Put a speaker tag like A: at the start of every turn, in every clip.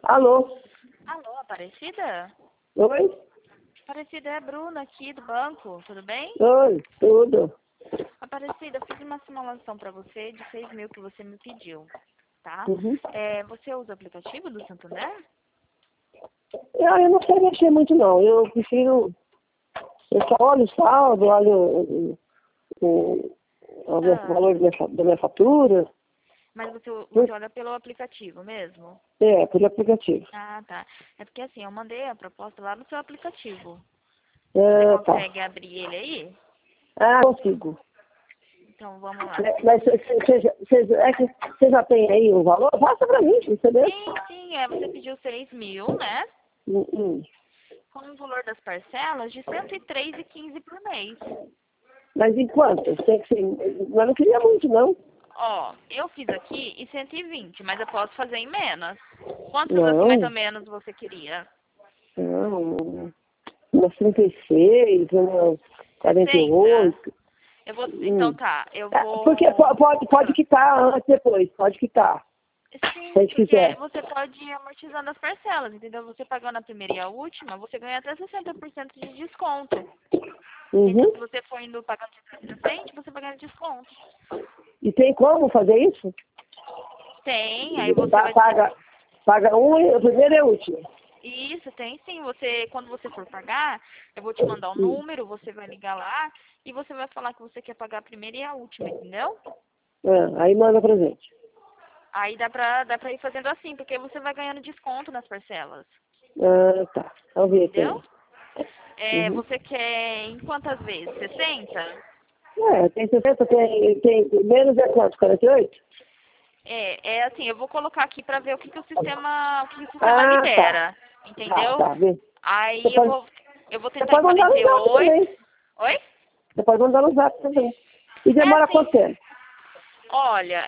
A: Alô?
B: Alô, Aparecida?
A: Oi?
B: Aparecida, é a Bruna aqui do banco, tudo bem?
A: Oi, tudo.
B: Aparecida, eu fiz uma simulação para você de 6 mil que você me pediu, tá?
A: Uhum.
B: Você usa o aplicativo do Santander?
A: Eu não sei mexer muito, não. Eu prefiro... Eu só olho o saldo, olho o
B: Ah,
A: valor da minha fatura.
B: mas você olha pelo aplicativo mesmo?
A: Pelo aplicativo.
B: Ah, tá. É porque assim, eu mandei a proposta lá no seu aplicativo. Você
A: Ah, tá.
B: consegue abrir ele aí?
A: Ah, consigo.
B: Então vamos lá.
A: Mas você já tem aí o valor? Passa pra mim, você vê.
B: Sim, você pediu 6 mil, né?
A: Hum.
B: Com o valor das parcelas de 103,15 por mês.
A: Mas em quantas? Tem que ser... Mas eu não queria muito, não.
B: Ó, eu fiz aqui em 120, mas eu posso fazer em menos. Quantos assim mais ou
A: Não,
B: menos você queria?
A: não. Umas 36, umas
B: 60?
A: 48.
B: Então tá, eu
A: Porque
B: vou.
A: pode quitar antes, depois, pode quitar, se a
B: Sim,
A: gente
B: porque aí
A: quiser.
B: você pode ir amortizando as parcelas, entendeu? Você pagando a primeira e a última, você ganha até 60% de desconto. Então,
A: Uhum.
B: se você for indo pagando de trás pra frente, você vai ganhar desconto.
A: E tem como fazer isso?
B: Tem, aí você vai.
A: Paga um, o primeiro e o último.
B: Isso, tem sim. Quando você for pagar, eu vou te mandar o
A: Hum.
B: número, você vai ligar lá e você vai falar que você quer pagar a primeira e a última, entendeu?
A: Aí manda pra gente.
B: Aí dá pra ir fazendo assim, porque você vai ganhando desconto nas parcelas,
A: Ah, tá. Vamos ver
B: entendeu?
A: então. Uhum.
B: Você quer em quantas vezes? 60?
A: Tem 60, tem menos é quanto? 48?
B: É assim, eu vou colocar aqui pra ver o que o sistema
A: Ah, tá.
B: libera, entendeu?
A: Tá, vê. Você
B: Aí
A: pode,
B: eu vou
A: você
B: tentar em
A: pode mandar no zap
B: 48.
A: também.
B: Oi?
A: Você pode mandar no zap também. E
B: É
A: demora
B: assim.
A: quanto tempo?
B: Olha,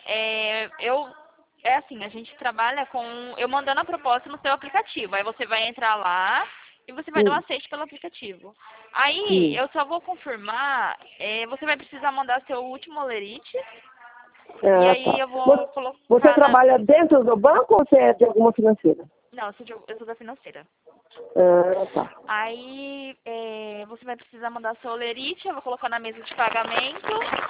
B: é assim, a gente trabalha com eu mandando a proposta no seu aplicativo. Aí você vai entrar lá e você vai dar um
A: Hum.
B: aceite pelo aplicativo. Aí
A: Hum.
B: eu só vou confirmar, você vai precisar mandar seu último olerite e
A: Ah,
B: aí
A: tá.
B: eu vou
A: Você
B: colocar na.
A: trabalha dentro do banco ou você é de alguma financeira?
B: Não, eu sou da financeira.
A: Ah, tá.
B: Aí você vai precisar mandar seu olerite, eu vou colocar na mesa de pagamento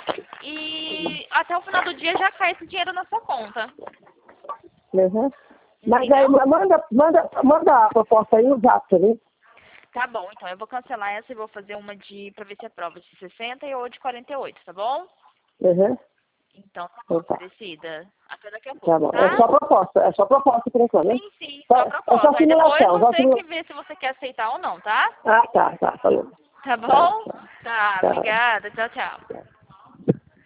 B: e até o final do dia já cai esse dinheiro na sua conta.
A: Uhum. Mas aí
B: Entendeu?
A: manda a proposta aí no zap, né?
B: Tá bom, então eu vou cancelar essa e vou fazer uma pra ver se é prova de 60 e ou de 48, tá bom?
A: Uhum.
B: Então tá bom,
A: Então tá.
B: Aparecida. Até daqui a
A: Tá
B: pouco,
A: bom.
B: tá?
A: É só proposta por enquanto, né?
B: Sim, só
A: É só
B: proposta. Aí depois
A: simulação,
B: você que vê se você quer aceitar ou não, tá?
A: Ah, tá, falou.
B: Tá
A: Tá,
B: bom? Tá,
A: tá.
B: obrigada. Tchau, tchau.